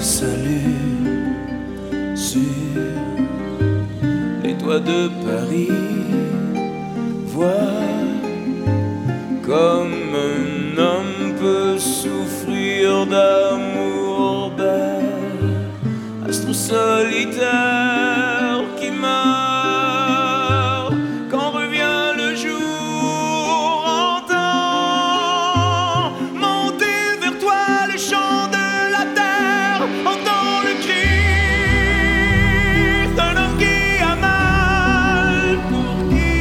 salut sur les toits de Paris. Vois comme un homme peut souffrir d'amour belle, astre solitaire qui meurt quand revient le jour. Entends monter vers toi les chants de la terre, entends le cri d'un homme qui a mal, pour qui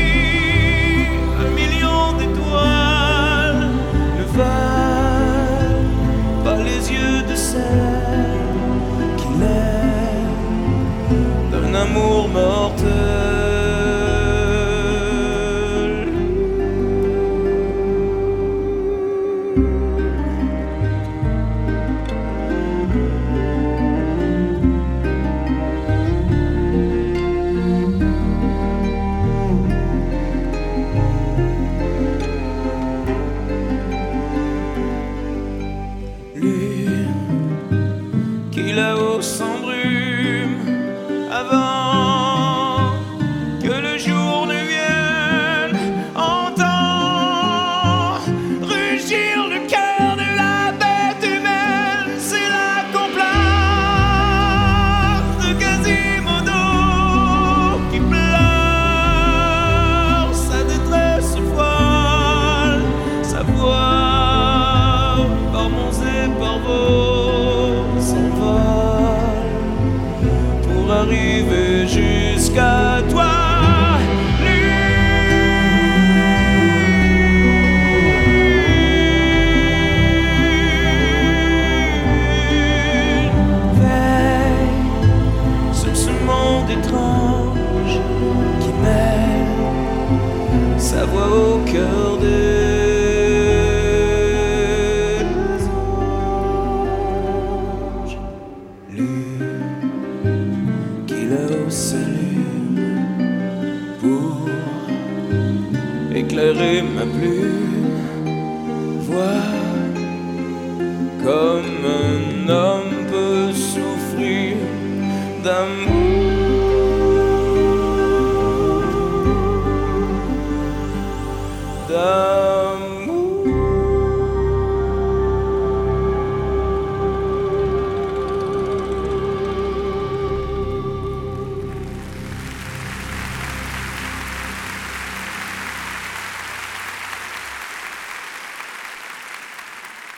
un million d'étoiles ne valent pas les yeux de celle qu'il aime d'un amour mortel. Lune qui là-haut s'embrume avant que le jour ne vienne. Entends rugir le cœur de la bête humaine. C'est la complainte de Quasimodo qui pleure sa détresse folle, sa voix par monts et par vaux s'envole pour arriver jusqu'à toi. Lune, veille sur ce monde étrange qui mêle sa voix au cœur des anges. Lune qui là-haut s'allume pour éclairer ma plume. Vois comme un homme peut souffrir d'amour